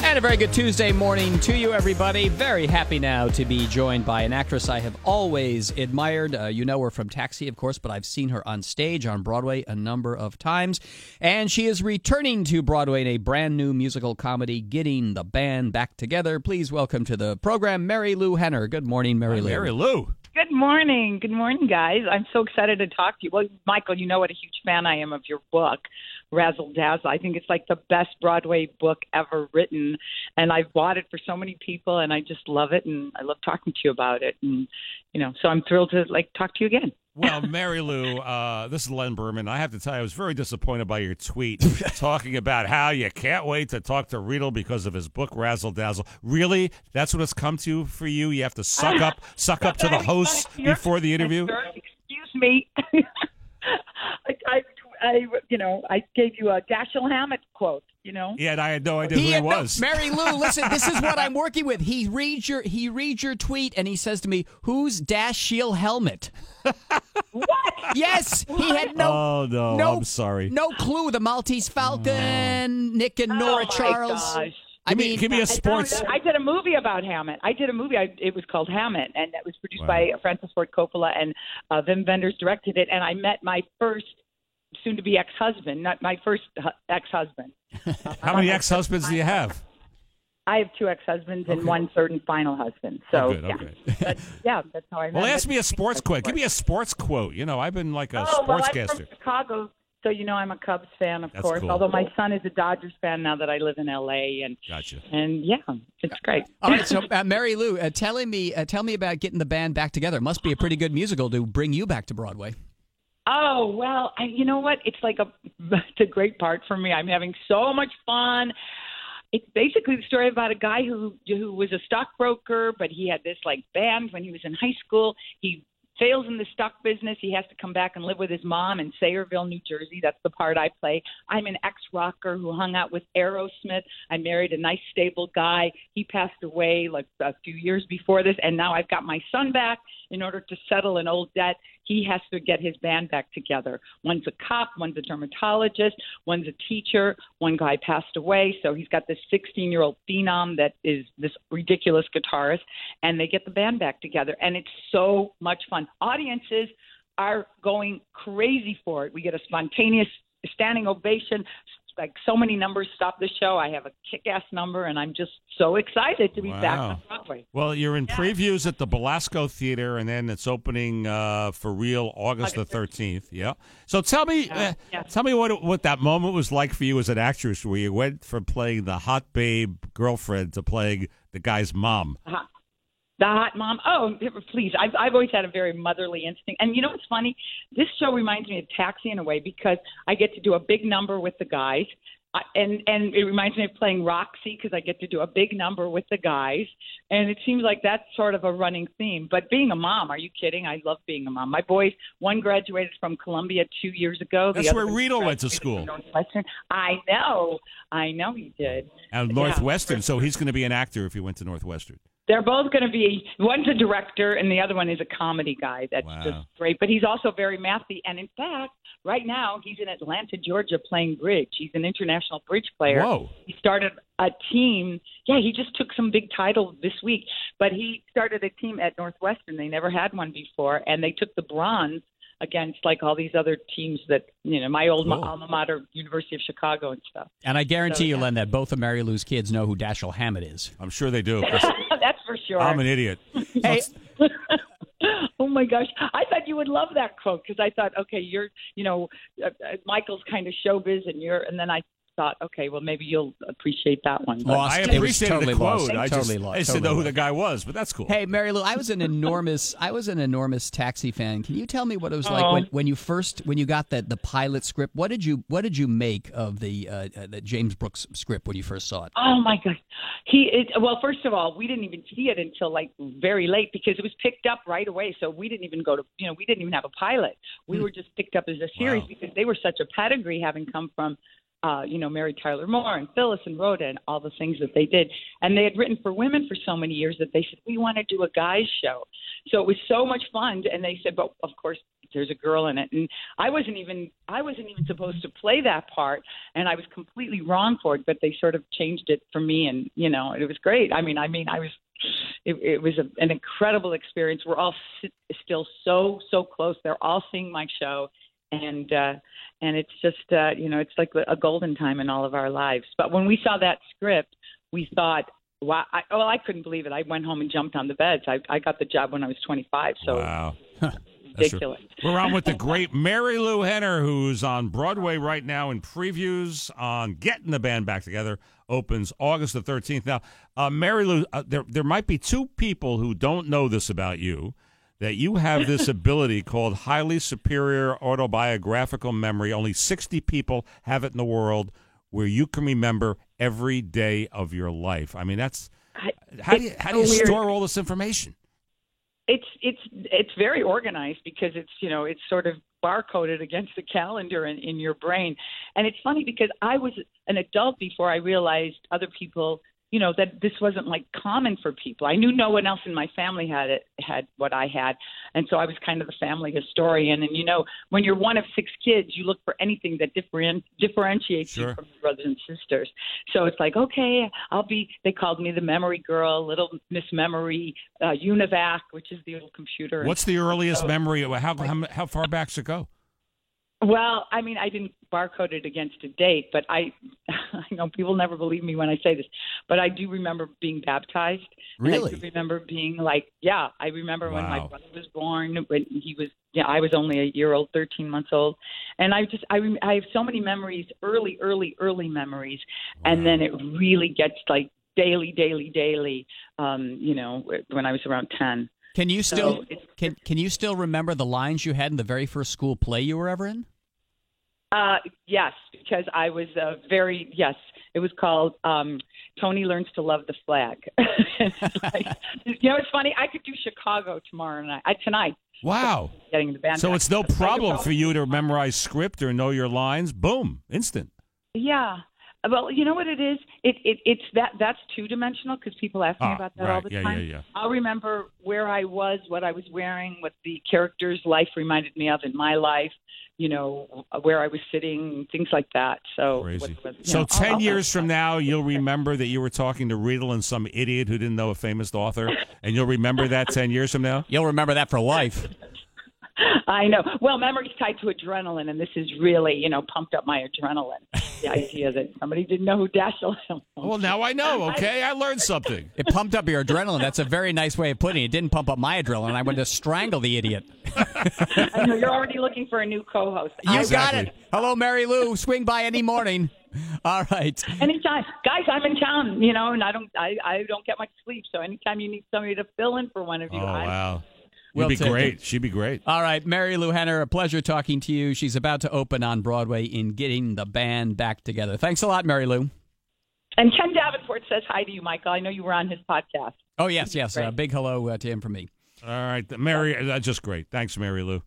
And a very good Tuesday morning to you, everybody. Very happy now to be joined by an actress I have always admired. You know her from Taxi, of course, but I've seen her on stage on Broadway a number of times. And she is returning to Broadway in a brand new musical comedy, Getting the Band Back Together. Please welcome to the program, Mary Lou Henner. Good morning, Mary Lou. Mary Lou. Good morning. Good morning, guys. I'm so excited to talk to you. Well, Michael, you know what a huge fan I am of your book, Razzle Dazzle. I think it's like the best Broadway book ever written, and I've bought it for so many people, and I just love it, and I love talking to you about it. And, you know, so I'm thrilled to, talk to you again. Well, Mary Lou, this is Len Berman. I have to tell you, I was very disappointed by your tweet talking about how you can't wait to talk to Riedel because of his book, Razzle Dazzle. Really? That's what it's come to for you? You have to suck up to the hosts before the interview? Excuse me. I gave you a Dashiell Hammett quote, you know? Yeah, and I had no idea who he was. Mary Lou, listen, this is what I'm working with. He reads your tweet, and he says to me, "Who's Dashiell Helmet?" What? Yes, he had no. Oh no, I'm sorry. No clue. The Maltese Falcon, Nick and Nora Charles. Gosh. Give me a sports. I did a movie about Hammett. It was called Hammett, and it was produced by Francis Ford Coppola, and Wim Wenders directed it. And I met my first soon-to-be ex-husband, not my first ex-husband. How many ex-husbands do you have? I have two ex-husbands and one third and final husband. So, good, okay. That's how I met. Well, ask me a sports quote. Give me a sports quote. You know, I've been like a sportscaster. Well, I'm from Chicago, so you know I'm a Cubs fan, of course. Cool. Although my son is a Dodgers fan now that I live in L.A. And gotcha. And yeah, it's great. All right, so Mary Lou, tell me about getting the band back together. It must be a pretty good musical to bring you back to Broadway. Oh, well, you know what? It's it's a great part for me. I'm having so much fun. It's basically the story about a guy who was a stockbroker, but he had this band when he was in high school. He fails in the stock business. He has to come back and live with his mom in Sayreville, New Jersey. That's the part I play. I'm an ex-rocker who hung out with Aerosmith. I married a nice, stable guy. He passed away a few years before this, and now I've got my son back. In order to settle an old debt, he has to get his band back together. One's a cop, one's a dermatologist, one's a teacher. One guy passed away, so he's got this 16-year-old phenom that is this ridiculous guitarist, and they get the band back together, and it's so much fun. Audiences are going crazy for it. We get a spontaneous standing ovation. So many numbers stop the show. I have a kick-ass number, and I'm just so excited to be back on Broadway. Well, you're in previews at the Belasco Theater, and then it's opening for real August the 13th. Yeah. So tell me what that moment was like for you as an actress, where you went from playing the hot babe girlfriend to playing the guy's mom. The hot mom. Oh, please. I've always had a very motherly instinct. And you know what's funny? This show reminds me of Taxi in a way because I get to do a big number with the guys. And it reminds me of playing Roxy because I get to do a big number with the guys. And it seems like that's sort of a running theme. But being a mom, are you kidding? I love being a mom. My boys, one graduated from Columbia 2 years ago. That's where Riedel went to school. Northwestern. I know he did. And Northwestern, so he's going to be an actor if he went to Northwestern. They're both going to be – one's a director and the other one is a comedy guy. That's just great. But he's also very mathy. And, in fact, right now he's in Atlanta, Georgia playing bridge. He's an international bridge player. Whoa. He started a team. Yeah, he just took some big title this week. But he started a team at Northwestern. They never had one before. And they took the bronze against all these other teams that, my old alma mater, University of Chicago and stuff. And I guarantee you, Len, that both of Mary Lou's kids know who Dashiell Hammett is. I'm sure they do. That's for sure. I'm an idiot. Hey. Oh, my gosh. I thought you would love that quote because I thought, okay, you're, Michael's kind of showbiz and then I thought, okay, well, maybe you'll appreciate that one. Well, I appreciated totally the quote. Lost. I just didn't know who the guy was, but that's cool. Hey, Mary Lou, I was an enormous Taxi fan. Can you tell me what it was like when you got the pilot script? What did you make of the James Brooks script when you first saw it? Oh my gosh, well, first of all, we didn't even see it until very late because it was picked up right away. So we didn't even we didn't even have a pilot. We were just picked up as a series because they were such a pedigree, having come from Mary Tyler Moore and Phyllis and Rhoda and all the things that they did. And they had written for women for so many years that they said, we want to do a guys show. So it was so much fun. And they said, but of course, there's a girl in it, and I wasn't even supposed to play that part, and I was completely wrong for it, but they sort of changed it for me, and it was great. I mean, I was. It was an incredible experience. We're all still so close. They're all seeing my show, and it's just it's like a golden time in all of our lives. But when we saw that script, we thought, wow! I couldn't believe it. I went home and jumped on the beds. I got the job when I was 25. So wow. Ridiculous. We're on with the great Mary Lou Henner, who's on Broadway right now in previews on Getting the Band Back Together. Opens August the 13th. Now, Mary Lou, there might be two people who don't know this about you, that you have this ability called highly superior autobiographical memory. Only 60 people have it in the world, where you can remember every day of your life. I mean, how do you store all this information? It's very organized because it's sort of barcoded against the calendar in your brain. And it's funny because I was an adult before I realized other people, that this wasn't like common for people. I knew no one else in my family had what I had. And so I was kind of the family historian. And, when you're one of 6 kids, you look for anything that differentiates Sure. you from your brothers and sisters. So it's like, okay, they called me the memory girl, little Miss Memory, UNIVAC, which is the old computer. What's the earliest memory? How far back does it go? Well, I mean, I didn't barcode it against a date, but I know people never believe me when I say this, but I do remember being baptized. Really? And I do remember being I remember when my Wow. brother was born, when he was, I was only a year old, 13 months old. And I have so many memories, early memories. Wow. And then it really gets like daily, when I was around 10. Can you still can you still remember the lines you had in the very first school play you were ever in? Yes, because I was it was called Tony Learns to Love the Flag. It's funny. I could do Chicago tonight. Wow. Getting the band. So back. it's no problem for you to memorize script or know your lines. Boom, instant. Yeah. Well, you know what it is? It's that's 2-dimensional because people ask me about that all the time. Yeah. I'll remember where I was, what I was wearing, what the character's life reminded me of in my life, where I was sitting, things like that. So crazy. So 10 years from now, you'll remember that you were talking to Riedel and some idiot who didn't know a famous author, and you'll remember that 10 years from now? You'll remember that for life. I know. Well, memory's tied to adrenaline, and this is really, pumped up my adrenaline. The idea that somebody didn't know who Dashiell was. Well, now I know, okay? I learned something. It pumped up your adrenaline. That's a very nice way of putting it. It didn't pump up my adrenaline. I wanted to strangle the idiot. I know. You're already looking for a new co-host. You Exactly. got it. Hello, Mary Lou. Swing by any morning. All right. Anytime. Guys, I'm in town, and I don't get much sleep, so anytime you need somebody to fill in for one of you. Oh, wow. We'll You'd be take great. it. She'd be great. All right, Mary Lou Henner, a pleasure talking to you. She's about to open on Broadway in Getting the Band Back Together. Thanks a lot, Mary Lou. And Ken Davenport says hi to you, Michael. I know you were on his podcast. Oh, yes. Great. Big hello to him from me. All right. Mary, just great. Thanks, Mary Lou.